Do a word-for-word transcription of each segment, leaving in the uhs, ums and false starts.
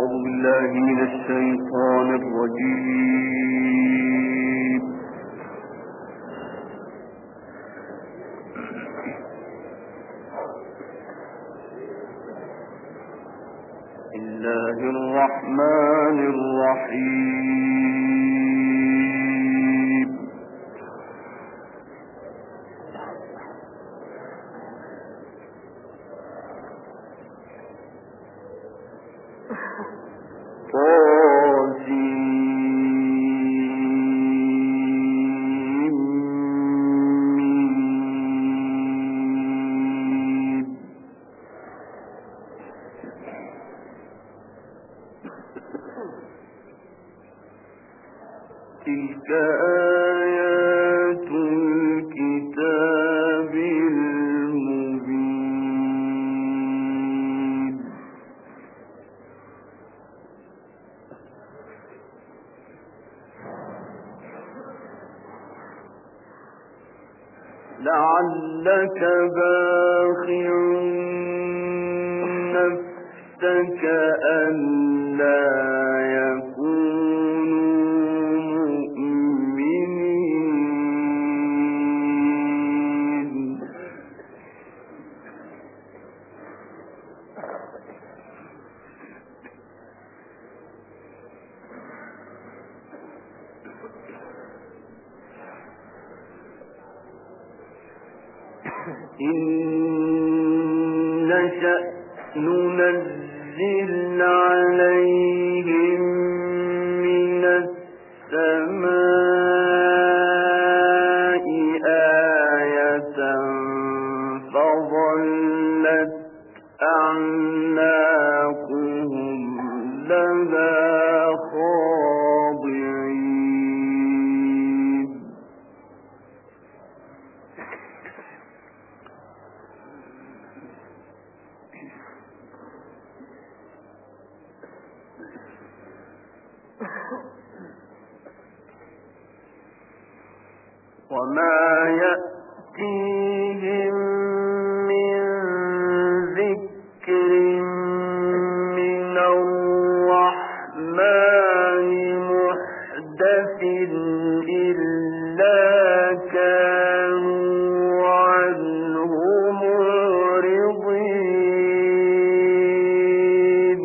أعوذ بالله من الشيطان الرجيم. بسم الله الرحمن الرحيم. تلك آيات الكتاب المبين. لعلك باخع نفسك ألا يكونوا مؤمنين. إن نشأ ننزل عليهم من السماء آية فظلت أعناقهم لها خاضعين. وما يأتيهم من ذكر من الرحمن محدث إلا كانوا عنه معرضين.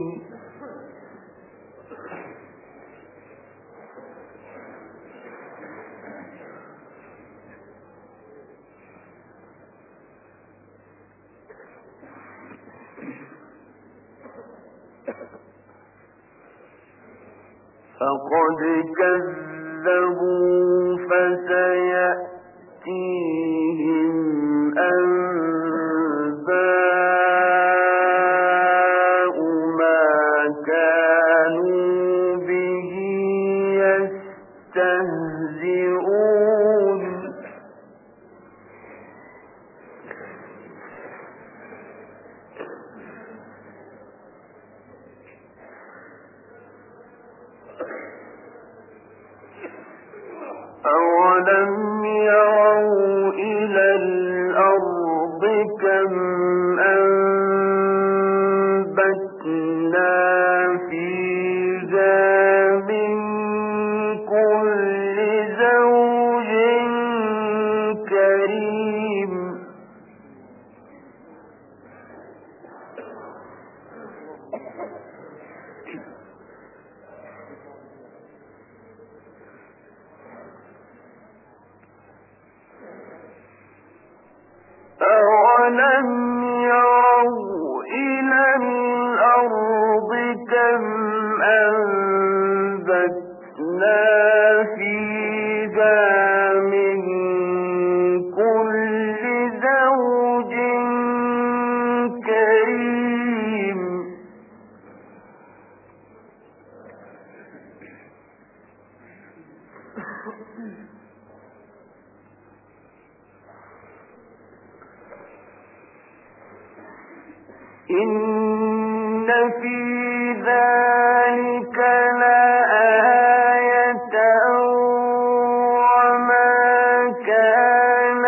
فقد كذبوا فسيأتيهم أنباء ما كانوا به يستهزئون. أولم يروا إلى الأرض كم أنبتنا فيها من كل زوج كريم. أولم يروا إلى الأرض كم أنبتنا فيها من كل زوج كريم. إن في ذلك لآية وما كان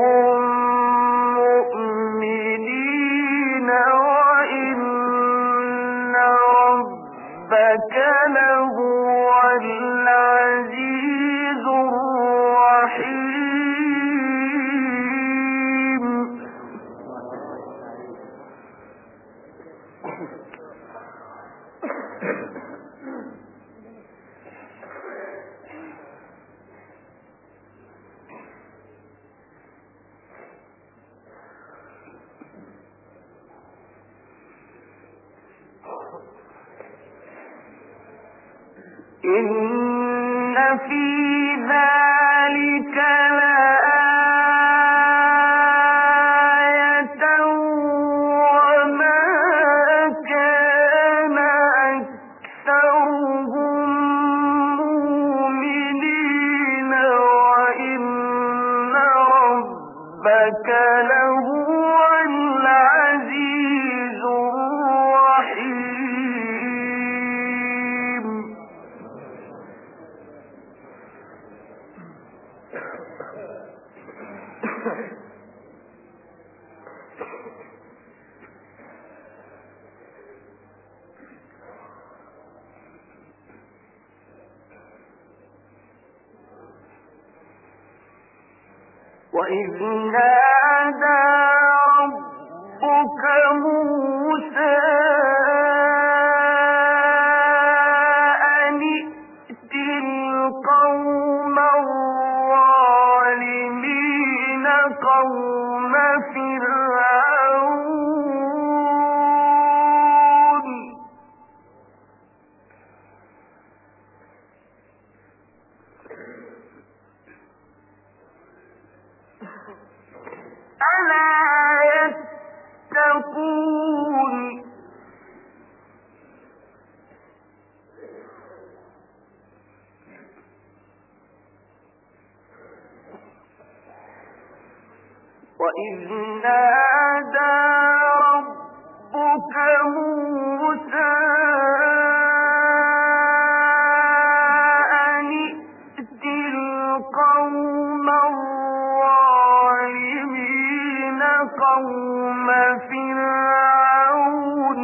أكثرهم مؤمنين وإن إن في ذلك لآية وما كان أكثرهم مؤمنين وإن ربك لهو العزيز الرحيم. وإذ نادى ربك موسى أن ائت القوم الظالمين قوم فرعون ألا يتقون وإذ نادى ربك موسى أن ائت القوم الظالمين قوم فرعون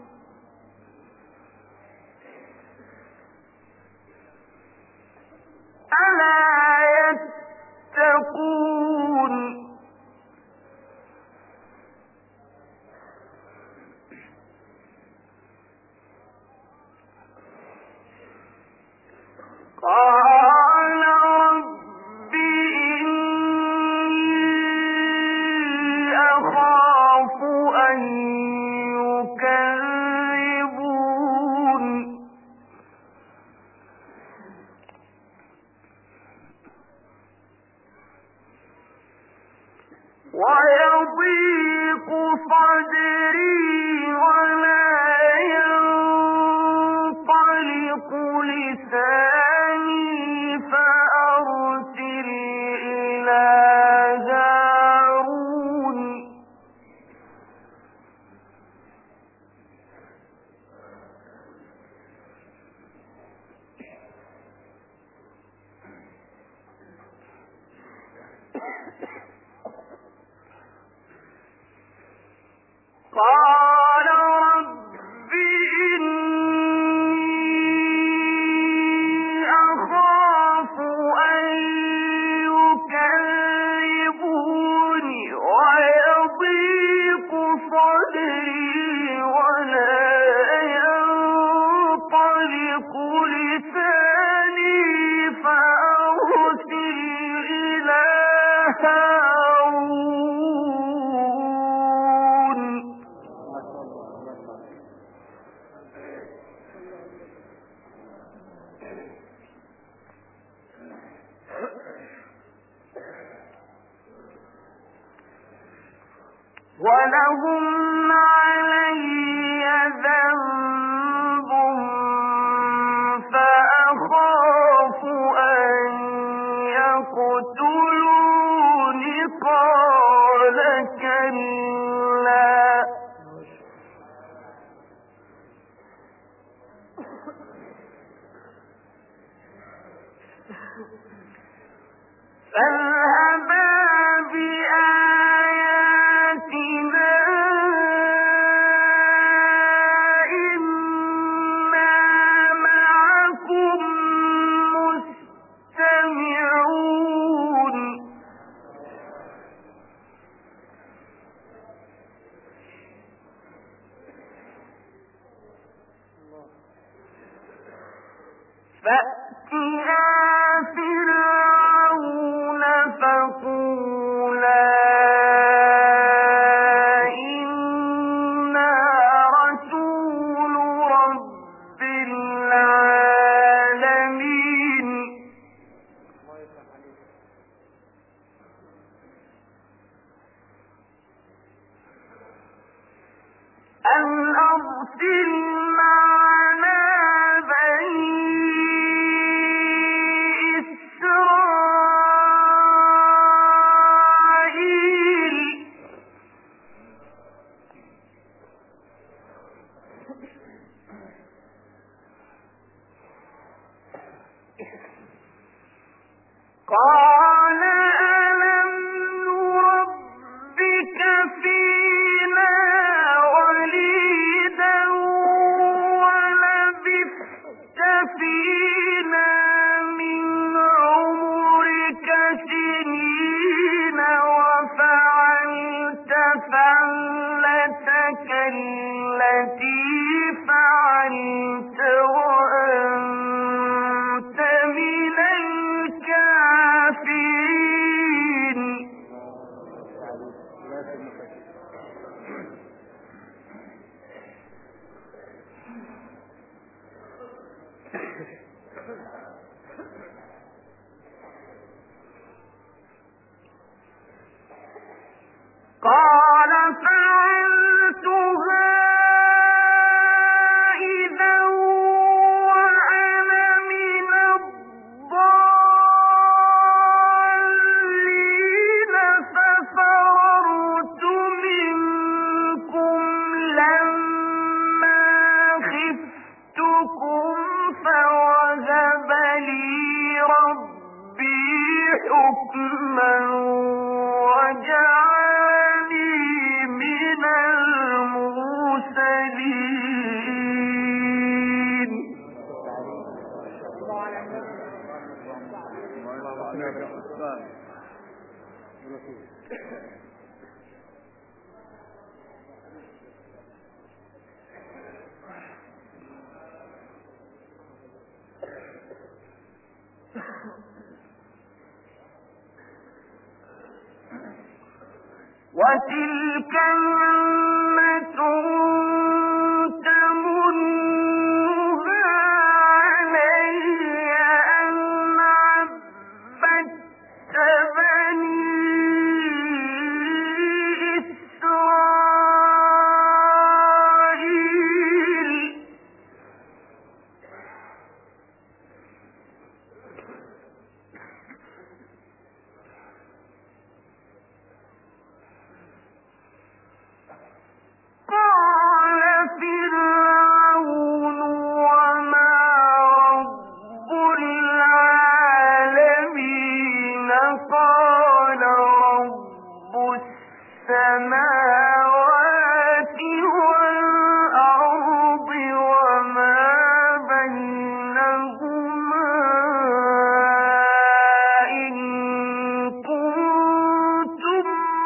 ألا يتقون قال رب إني أخاف أن يكذبون ويضيق صدري ولا ينطلق لساني فأرسل إلى هارون قال رب إني أخاف أن يكذبون ويضيق صدري ولا ينطلق لساني فأرسل إلى هارون ولهم علي ذنب فأخاف أن يقتلون قال كلا فاذهبا بآياتنا إنا معكم مستمعون فأتيا فرعون فقولا إنا رسول رب العالمين قال ألم نربك فينا وليدا ولبثت فينا من عمرك سنين وفعلت فعلتك التي فعلت وأنت من الكافرين. قال فعلتها إذا وأنا من الضالين ففررت منكم لما خفتكم فوهب لي ربي حكما وجعلني من المرسلين. وتلك نعمة تمنها علي أن عبدت بني إسرائيل. قال فرعون وما رب العالمين قال رب السماوات والأرض وما بينهما إن كنتم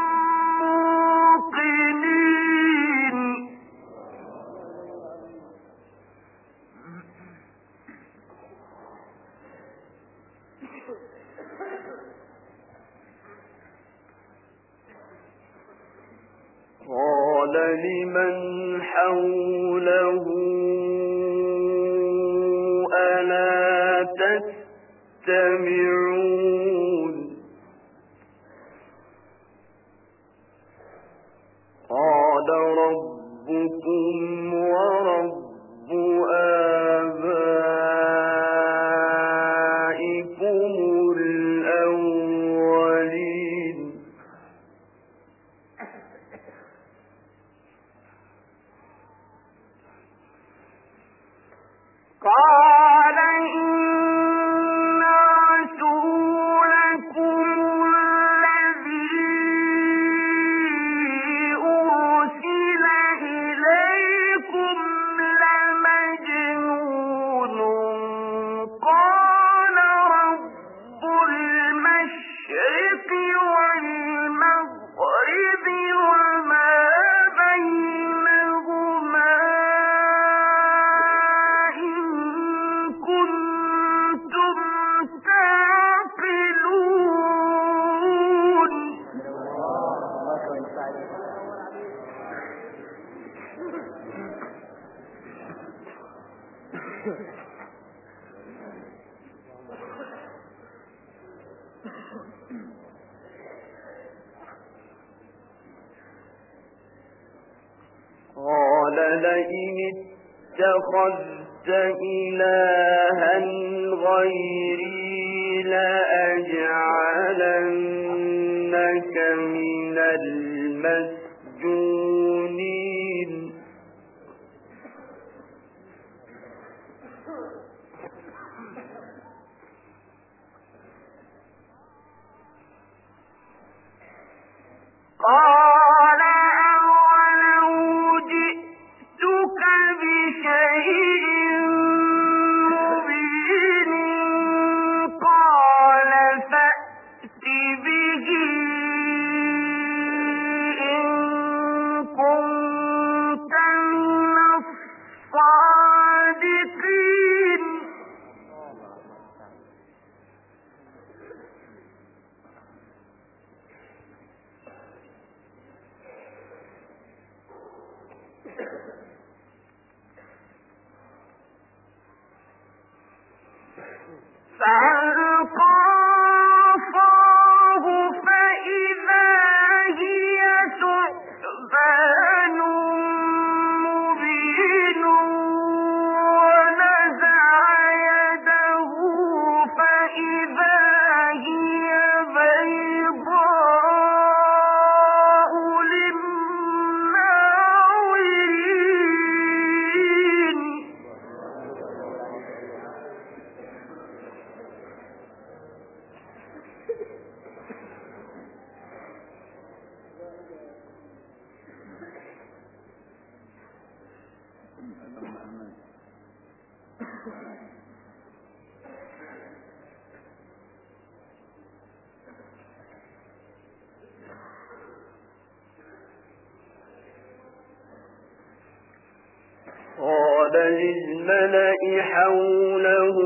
موقنين. قال لمن حوله ألا تستمعون قال ربكم ورب آبائكم الأولين. قال إن رسولكم الذي أرسل إليكم قال لئن اتخذت إلها غيري لأجعلنك من المسجونين قال أولو جئتك بشيء مبين قال فأت به إن كنت من الصادقين فألقى عصاه فإذا هي ثعبان مبين ونزع يده فإذا هي بيضاء للناظرين قال للملأ حوله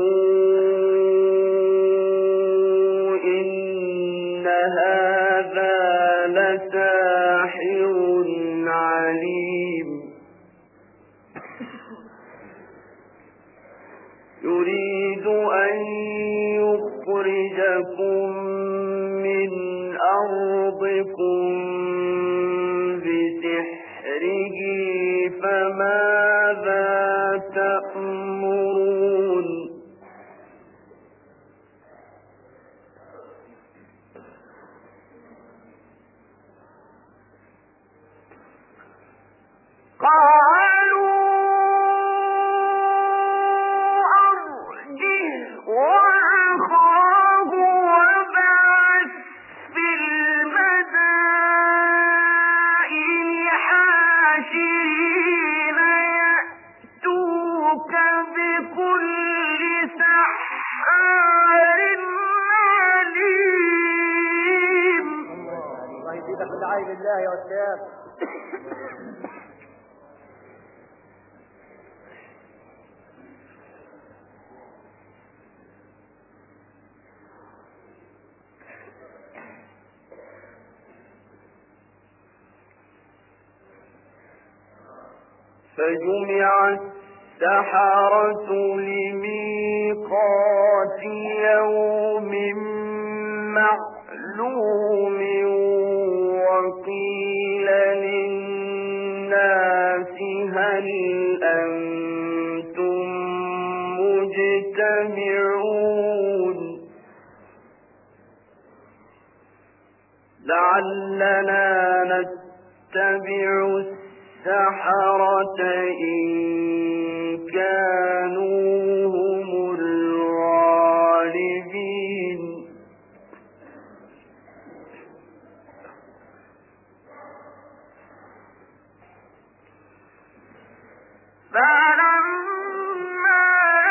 إن هذا لساحر عليم يريد أن يخرجكم من أرضكم بسحره فماذا تأمرون قالوا أرجه وأخاه وابعث في المدائن حاشرين يأتوك بكل سحار عليم. الله يزيدك بالعين بالله يا أستاذ. فجمع السحرة لميقات يوم معلوم وقيل للناس هل أنتم مجتمعون لعلنا نتبع السحرة إن كانوا هم الغالبين. فلما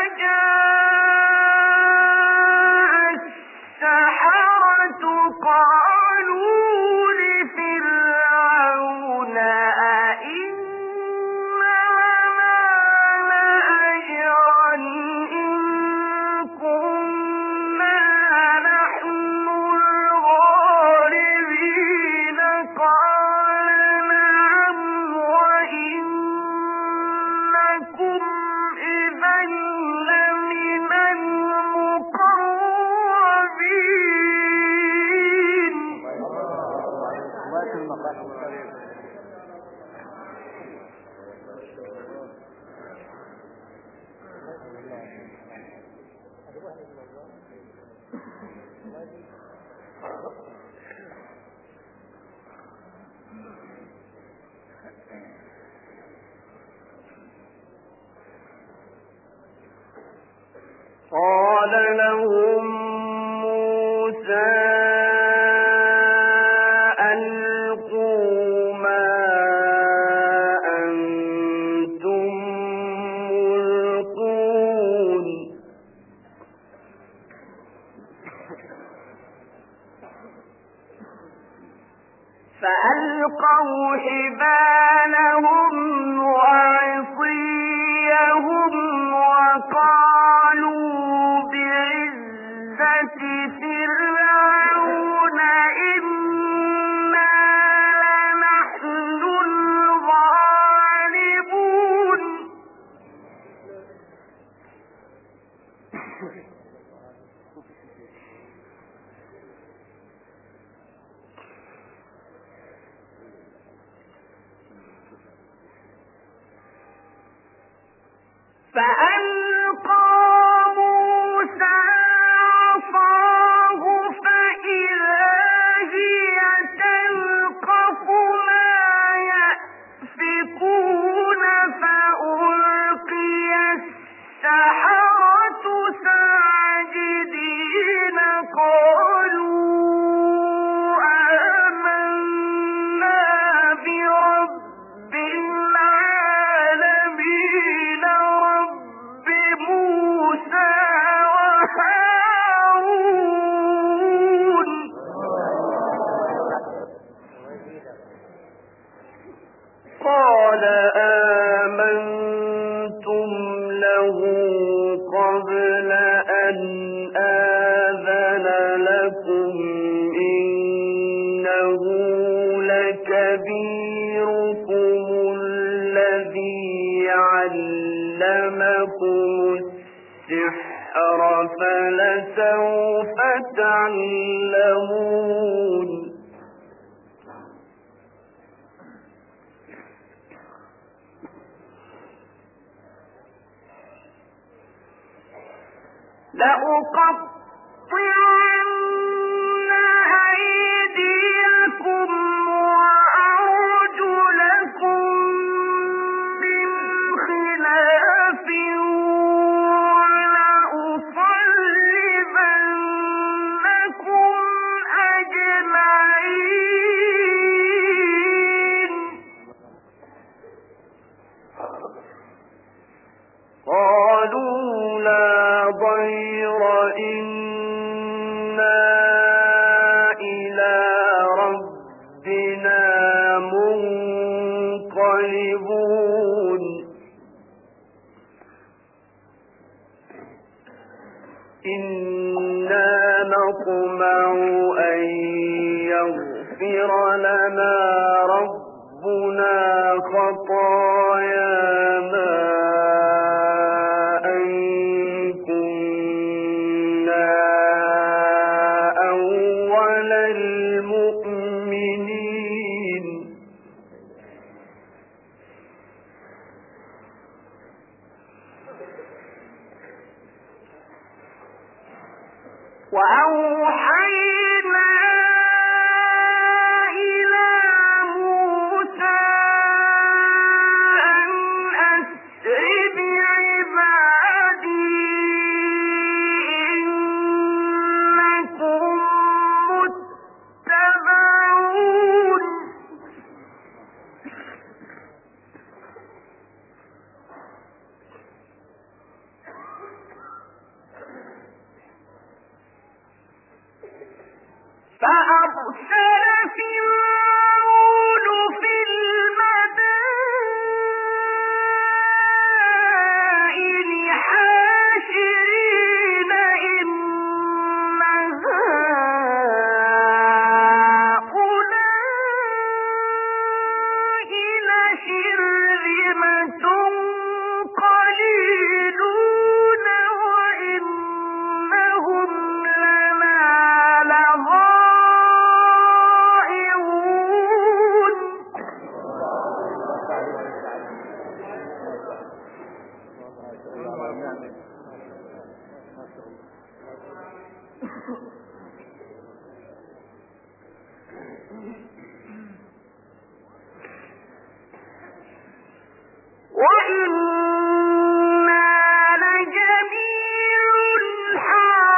جاء السحرة قالوا لفرعون أئن لنا لأجرا إن كنا نحن الغالبين قال نعم وإنكم إذا لمن المقربين. لهم موسى ألقوا ما أنتم ملقون فألقوا حبالهم وعصيهم وقالوا بعزة فرعون إنا لنحن الغالبون فألقى موسى عصاه فإذا هي تلقف ما يأفكون فألقي السحرة ساجدين قالوا آمنا برب العالمين رب موسى وهارون قال آمنتم له قبل أن آذن لكم إنه لكبيركم الذي علمكم السحر فلسوف تعلمون لأقطعن أيديكم وأرجلكم من خلاف ولأصلبنكم أجمعين قالوا لا ضير إنا إلى ربنا منقلبون إنا نطمع أن يغفر لنا ربنا خطايانا أن كنا أول المؤمنين وأوحينا إلى موسى أن أسر بعبادي إنكم متبعون فأرسل فرعون في المدائن حاشرين إن هؤلاء لشرذمة قليلون وإنهم لنا لغائظون وإنا لجميع حاذرون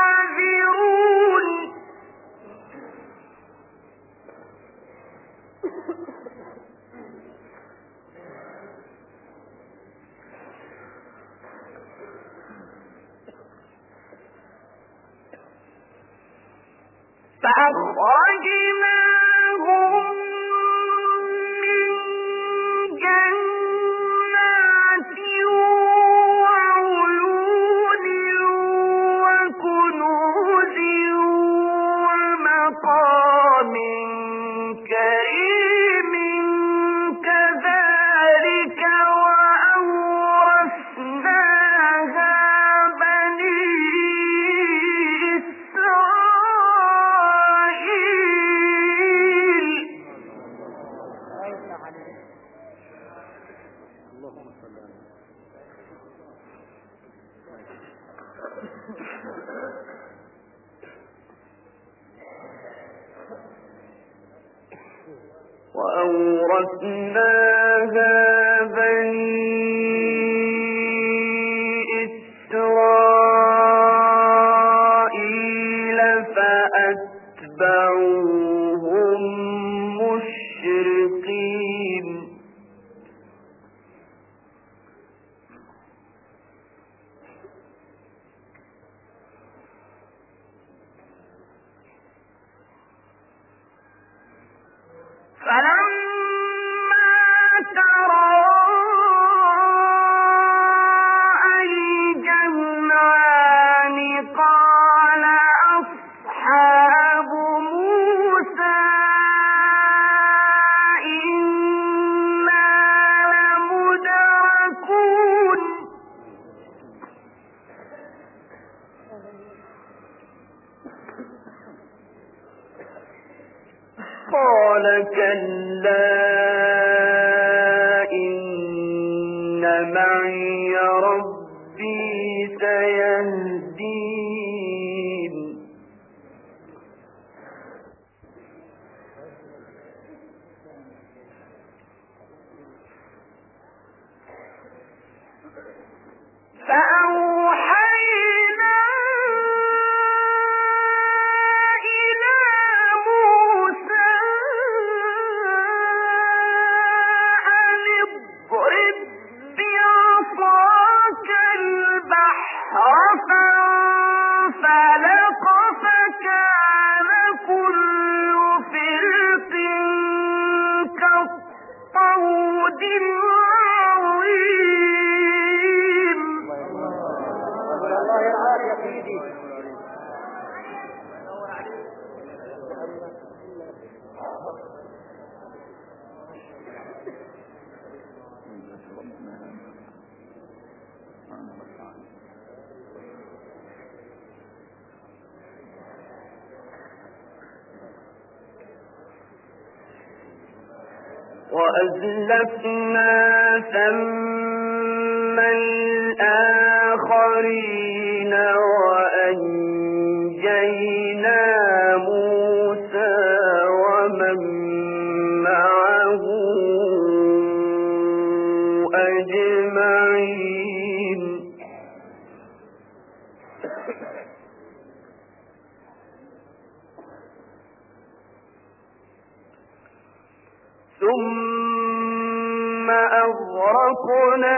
فأخرجناهم من جنات وعيون وكنوز ومقام كريم كذلك وأورثناها بني إسرائيل. اللهم صل على وأورثناها بني إسرائيل فأتبعوهم مشرقين. فلما تراءى الجمعان قال أصحاب موسى إنا لمدركون. قال كلا إن معي ربي سيهدين. فأوحينا إلى موسى أن اضرب بعصاك البحر فانفلق فكان كل فرق كالطود العظيم. الله يرعاك يا سيدي. وأزلفنا ثم الآخرين وأنجينا موسى ومن معه أجمعين. ثم أغرقنا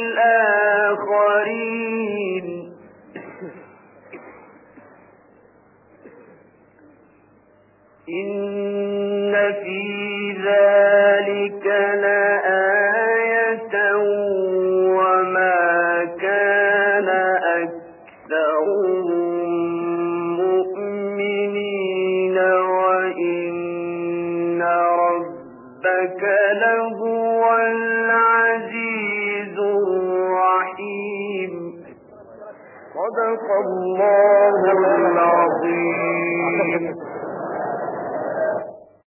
الآخرين. إن في ذلك لآية وما كان أكثرهم مؤمنين وإن ربك لهو العزيز الرحيم. صدق الله العظيم.